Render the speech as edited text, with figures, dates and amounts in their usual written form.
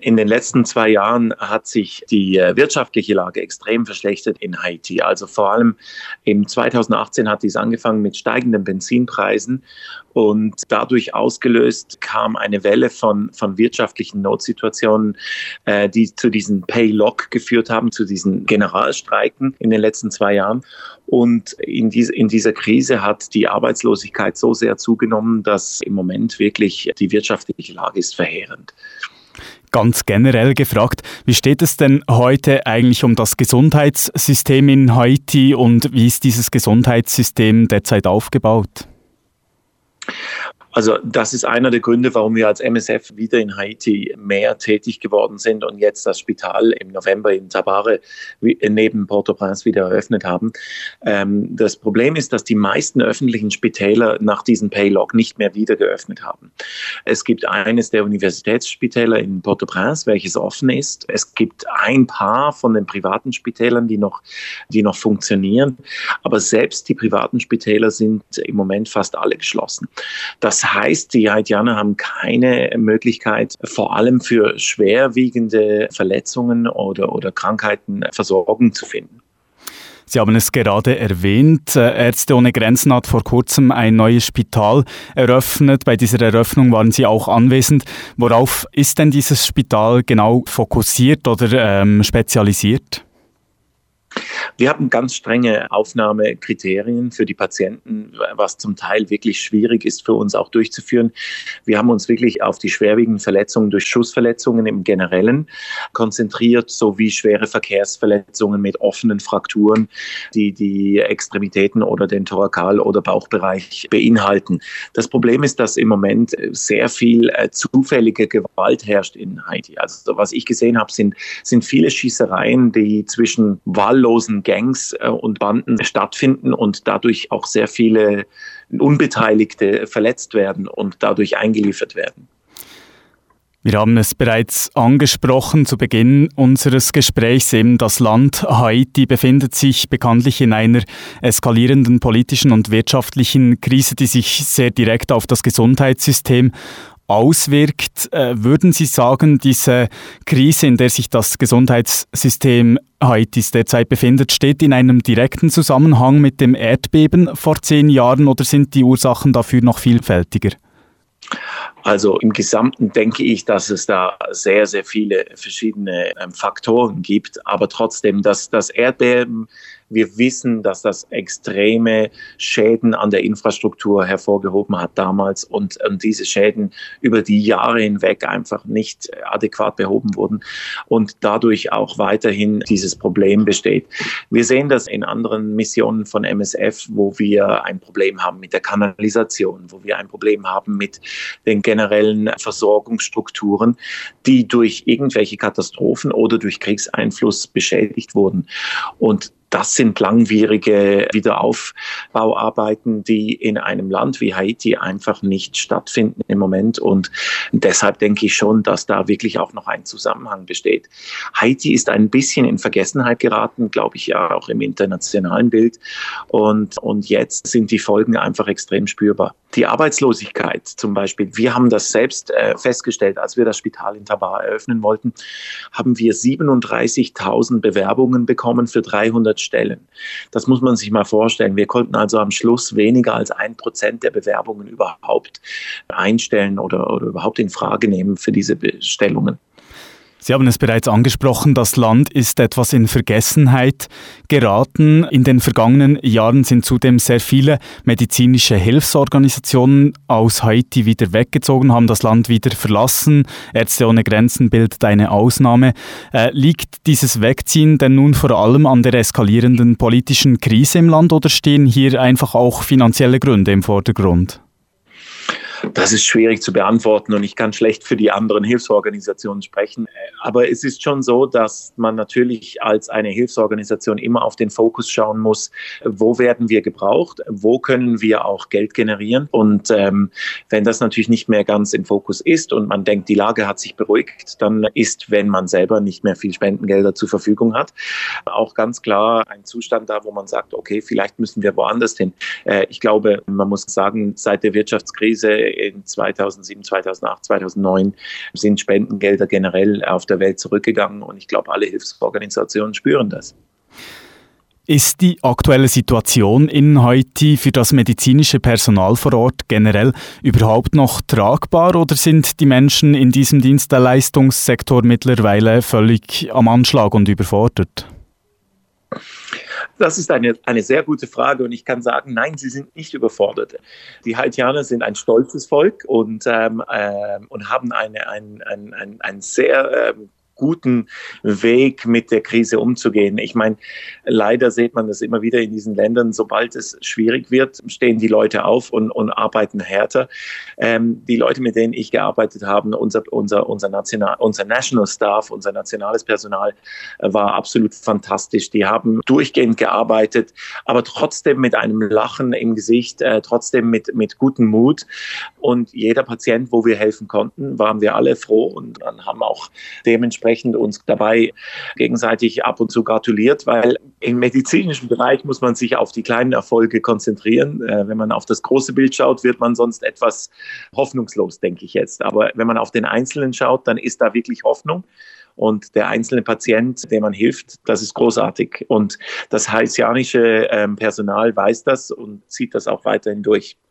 In den letzten 2 Jahren hat sich die wirtschaftliche Lage extrem verschlechtert in Haiti. Also vor allem im 2018 hat dies angefangen mit steigenden Benzinpreisen und dadurch ausgelöst kam eine Welle von wirtschaftlichen Notsituationen, die zu diesen Pay-Lock geführt haben, zu diesen Generalstreiken in den letzten 2 Jahren. Und in dieser Krise hat die Arbeitslosigkeit so sehr zugenommen, dass im Moment wirklich die wirtschaftliche Lage ist verheerend. Ganz generell gefragt, wie steht es denn heute eigentlich um das Gesundheitssystem in Haiti und wie ist dieses Gesundheitssystem derzeit aufgebaut? Also das ist einer der Gründe, warum wir als MSF wieder in Haiti mehr tätig geworden sind und jetzt das Spital im November in Tabare neben Port-au-Prince wieder eröffnet haben. Das Problem ist, dass die meisten öffentlichen Spitäler nach diesem Pay-Lock nicht mehr wieder geöffnet haben. Es gibt eines der Universitätsspitäler in Port-au-Prince, welches offen ist. Es gibt ein paar von den privaten Spitälern, die noch funktionieren. Aber selbst die privaten Spitäler sind im Moment fast alle geschlossen. Das heißt, die Haitianer haben keine Möglichkeit, vor allem für schwerwiegende Verletzungen oder Krankheiten Versorgung zu finden. Sie haben es gerade erwähnt, Ärzte ohne Grenzen hat vor kurzem ein neues Spital eröffnet. Bei dieser Eröffnung waren Sie auch anwesend. Worauf ist denn dieses Spital genau fokussiert oder spezialisiert? Wir haben ganz strenge Aufnahmekriterien für die Patienten, was zum Teil wirklich schwierig ist für uns auch durchzuführen. Wir haben uns wirklich auf die schwerwiegenden Verletzungen durch Schussverletzungen im Generellen konzentriert, sowie schwere Verkehrsverletzungen mit offenen Frakturen, die die Extremitäten oder den Thorakal- oder Bauchbereich beinhalten. Das Problem ist, dass im Moment sehr viel zufällige Gewalt herrscht in Haiti. Also was ich gesehen habe, sind viele Schießereien, die zwischen wahllosen Gangs und Banden stattfinden und dadurch auch sehr viele Unbeteiligte verletzt werden und dadurch eingeliefert werden. Wir haben es bereits angesprochen zu Beginn unseres Gesprächs. Eben das Land Haiti befindet sich bekanntlich in einer eskalierenden politischen und wirtschaftlichen Krise, die sich sehr direkt auf das Gesundheitssystem auswirkt. Würden Sie sagen, diese Krise, in der sich das Gesundheitssystem Haitis derzeit befindet, steht in einem direkten Zusammenhang mit dem Erdbeben vor 10 Jahren oder sind die Ursachen dafür noch vielfältiger? Also im Gesamten denke ich, dass es da sehr, sehr viele verschiedene Faktoren gibt. Aber trotzdem, das Erdbeben, wir wissen, dass das extreme Schäden an der Infrastruktur hervorgehoben hat damals und diese Schäden über die Jahre hinweg einfach nicht adäquat behoben wurden und dadurch auch weiterhin dieses Problem besteht. Wir sehen das in anderen Missionen von MSF, wo wir ein Problem haben mit der Kanalisation, wo wir ein Problem haben mit den generellen Versorgungsstrukturen, die durch irgendwelche Katastrophen oder durch Kriegseinfluss beschädigt wurden. Und das sind langwierige Wiederaufbauarbeiten, die in einem Land wie Haiti einfach nicht stattfinden im Moment. Und deshalb denke ich schon, dass da wirklich auch noch ein Zusammenhang besteht. Haiti ist ein bisschen in Vergessenheit geraten, glaube ich, ja auch im internationalen Bild. Und jetzt sind die Folgen einfach extrem spürbar. Die Arbeitslosigkeit zum Beispiel, wir haben das selbst festgestellt, als wir das Spital in Tabare eröffnen wollten, haben wir 37.000 Bewerbungen bekommen für 300 Stellen. Das muss man sich mal vorstellen. Wir konnten also am Schluss weniger als 1% der Bewerbungen überhaupt einstellen oder überhaupt in Frage nehmen für diese Bestellungen. Sie haben es bereits angesprochen, das Land ist etwas in Vergessenheit geraten. In den vergangenen Jahren sind zudem sehr viele medizinische Hilfsorganisationen aus Haiti wieder weggezogen, haben das Land wieder verlassen. Ärzte ohne Grenzen bildet eine Ausnahme. Liegt dieses Wegziehen denn nun vor allem an der eskalierenden politischen Krise im Land oder stehen hier einfach auch finanzielle Gründe im Vordergrund? Das ist schwierig zu beantworten und ich kann schlecht für die anderen Hilfsorganisationen sprechen. Aber es ist schon so, dass man natürlich als eine Hilfsorganisation immer auf den Fokus schauen muss, wo werden wir gebraucht, wo können wir auch Geld generieren. Und wenn das natürlich nicht mehr ganz im Fokus ist und man denkt, die Lage hat sich beruhigt, dann ist, wenn man selber nicht mehr viel Spendengelder zur Verfügung hat, auch ganz klar ein Zustand da, wo man sagt, okay, vielleicht müssen wir woanders hin. Ich glaube, man muss sagen, seit der Wirtschaftskrise in 2007, 2008, 2009 sind Spendengelder generell auf der Welt zurückgegangen und ich glaube, alle Hilfsorganisationen spüren das. Ist die aktuelle Situation in Haiti für das medizinische Personal vor Ort generell überhaupt noch tragbar oder sind die Menschen in diesem Dienstleistungssektor mittlerweile völlig am Anschlag und überfordert? Das ist eine sehr gute Frage und ich kann sagen, nein, sie sind nicht überfordert. Die Haitianer sind ein stolzes Volk und haben einen sehr guten Weg, mit der Krise umzugehen. Ich meine, leider sieht man das immer wieder in diesen Ländern, sobald es schwierig wird, stehen die Leute auf und arbeiten härter. Die Leute, mit denen ich gearbeitet habe, unser National Staff, unser nationales Personal war absolut fantastisch. Die haben durchgehend gearbeitet, aber trotzdem mit einem Lachen im Gesicht, trotzdem mit gutem Mut. Und jeder Patient, wo wir helfen konnten, waren wir alle froh und dann haben auch dementsprechend uns dabei gegenseitig ab und zu gratuliert, weil im medizinischen Bereich muss man sich auf die kleinen Erfolge konzentrieren. Wenn man auf das große Bild schaut, wird man sonst etwas hoffnungslos, denke ich jetzt. Aber wenn man auf den Einzelnen schaut, dann ist da wirklich Hoffnung. Und der einzelne Patient, dem man hilft, das ist großartig. Und das haitianische Personal weiß das und zieht das auch weiterhin durch.